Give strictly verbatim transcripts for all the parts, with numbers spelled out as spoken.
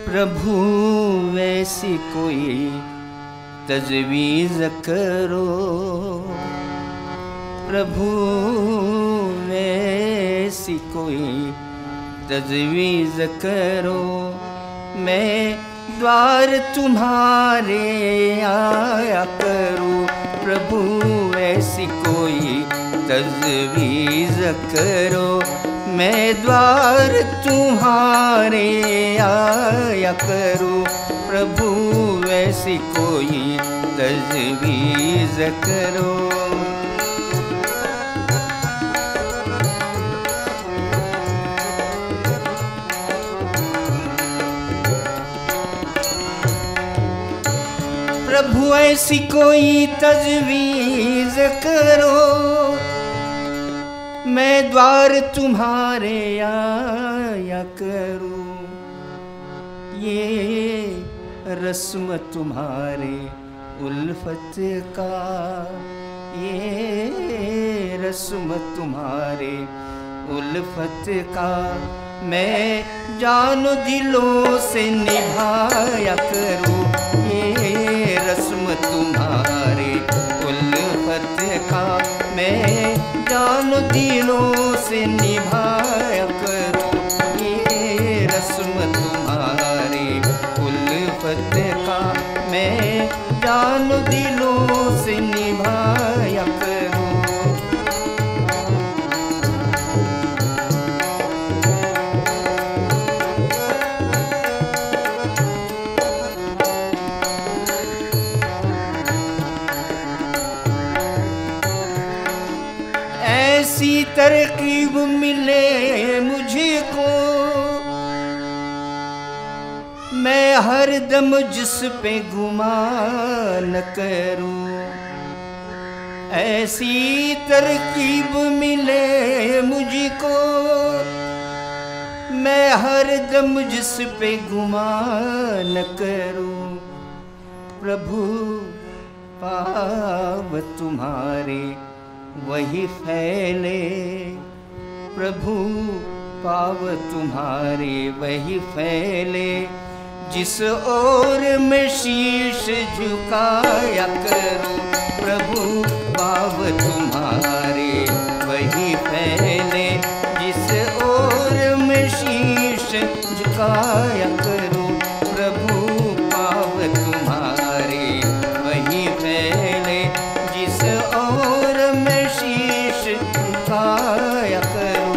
प्रभु वैसी कोई तजवीज़ करो, प्रभु वैसी कोई तजवीज़ करो। मैं द्वार तुम्हारे आया करूं, प्रभु ऐसी कोई तजवीज़ करो। मैं द्वार तुम्हारे आया करूं, प्रभु ऐसी कोई तजवीज़ करो। प्रभु ऐसी कोई तजवीज़ करो, मैं द्वार तुम्हारे आया करूं। ये रस्म तुम्हारे उल्फत का, ये रस्म तुम्हारे उल्फत का, मैं जानो दिलों से निभाया करूं। ये रस्म तुम्हारे उल्फत का, मैं जानो दिलों से निभाया करूं। ये रस्म तुम्हारे उल्फत का, मैं जानो दिलों से निभाया करूं। ऐसी तरकीब मिले मुझको, मैं हर दम जिस पे गुमान करूं। ऐसी तरकीब मिले मुझको, मैं हर दम जिस पे गुमान करूं। प्रभु पाव तुम्हारे वही फैले, प्रभु पाव तुम्हारे वही फैले, जिस ओर मैं शीश झुकाया करूं। प्रभु पाव तुम्हारे वही फैले, जिस ओर मैं शीश झुकाया करूं। प्रभु पाव तुम्हारे वही फैले, जिस ओर मैं शीश झुकाया करूं।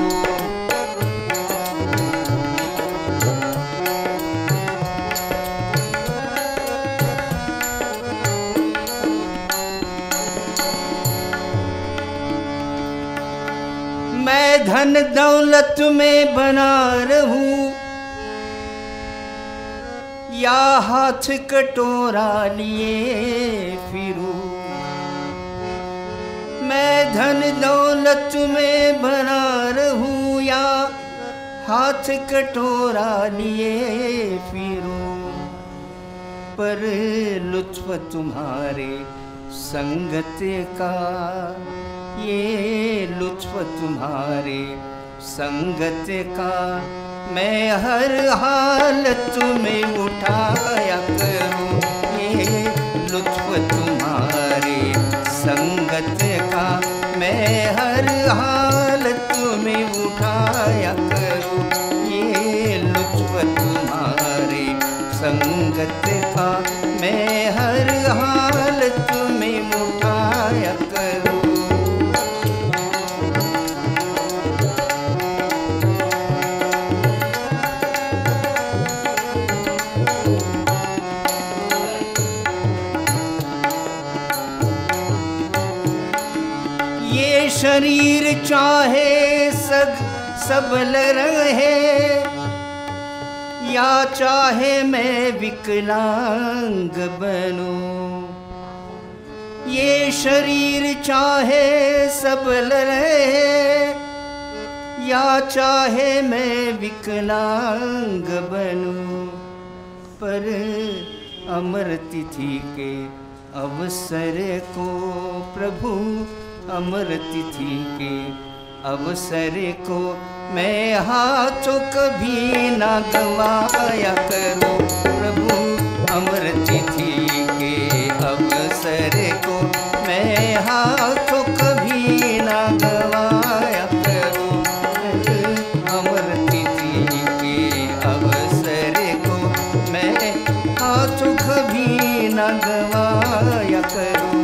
मैं धन दौलत में बना रहूं, या हाथ कटोरा लिए फिरूं। मैं धन दौलत में बना रहूं, या हाथ कटोरा लिए फिरूं। पर लुत्फ तुम्हारे संगत का, ये लुत्फ तुम्हारे संगत का, मैं हर हालत में उठाया करूं। ये लुत्फ तुम्हारे संगत का, मैं हर हालत में उठाया करूं। ये लुत्फ तुम्हारे संगत का, मैं हर हालत में उठाया करूं। ये शरीर चाहे सग सबल रहे, या चाहे मैं विकलांग बनूं। ये शरीर चाहे सबल रहे, या चाहे मैं विकलांग बनूं। पर अमर तिथि के अवसर को, प्रभु अमर तिथि के अवसर को, मैं हाथों कभी ना गवाया करूं। प्रभु अमृतिथि के अवसर को मैं हाथों कभी ना गवाया करूं। अमृतिथि के अवसर को मैं हाथों कभी ना गवाया करूं।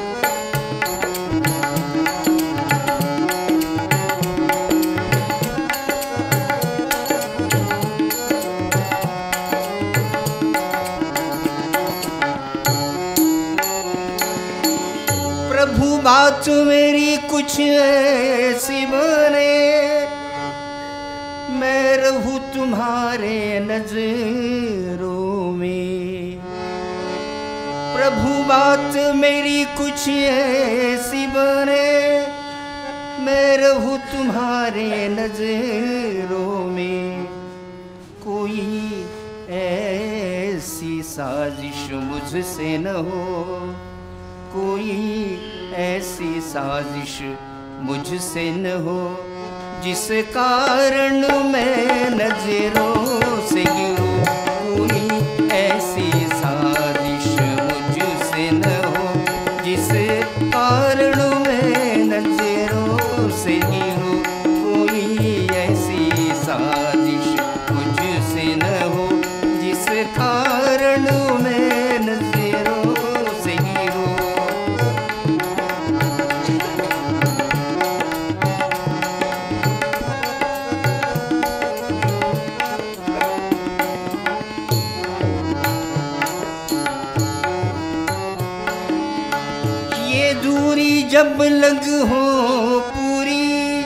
प्रभु बात मेरी कुछ ऐसी बने, मैं रहूं तुम्हारे नजरों में। प्रभु बात मेरी कुछ ऐसी बने, मैं रहूं तुम्हारे नजरों में। कोई ऐसी साजिश मुझसे न हो, कोई ऐसी साजिश मुझसे न हो, जिस कारण मैं नजरों से गिरूं। कोई ऐसी साजिश मुझसे न हो, जिस कारण मैं नजरों से गिरूं। कोई ऐसी साजिश मुझसे न हो, जिस कारण मैं नजरों से गिरूं। ये दूरी जब लग हो पूरी,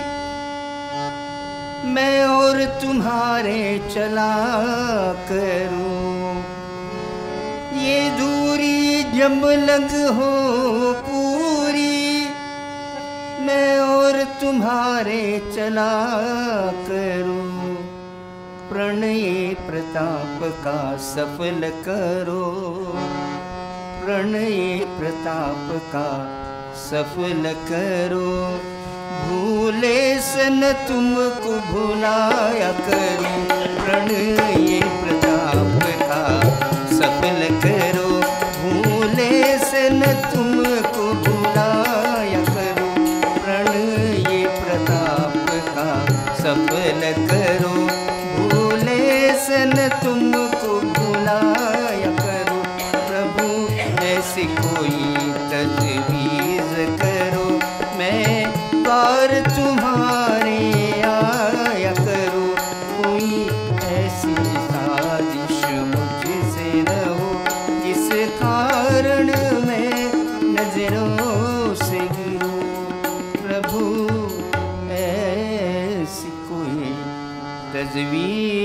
मैं और तुम्हारे चला करूं। ये दूरी जब लग हो पूरी, मैं और तुम्हारे चला करूं। प्रणय प्रताप का सफल करो, प्रणय प्रताप का सफल करो। भूले सन तुमको भुलाया करूं। प्रणय प्रताप का सफल करो, भूले सन तुमको भुलाया करूं। प्रणय प्रताप का सफल करो, भूले सन तुमको भुलाया करूं। प्रभु ऐसी कोई तजवीज़ करो, मैं द्वार तुम्हारे आया करूं। कोई ऐसी साजिश मुझसे न हो, जिस कारण मैं नजरों से गिरूं। प्रभु ऐसी कोई तजवीज़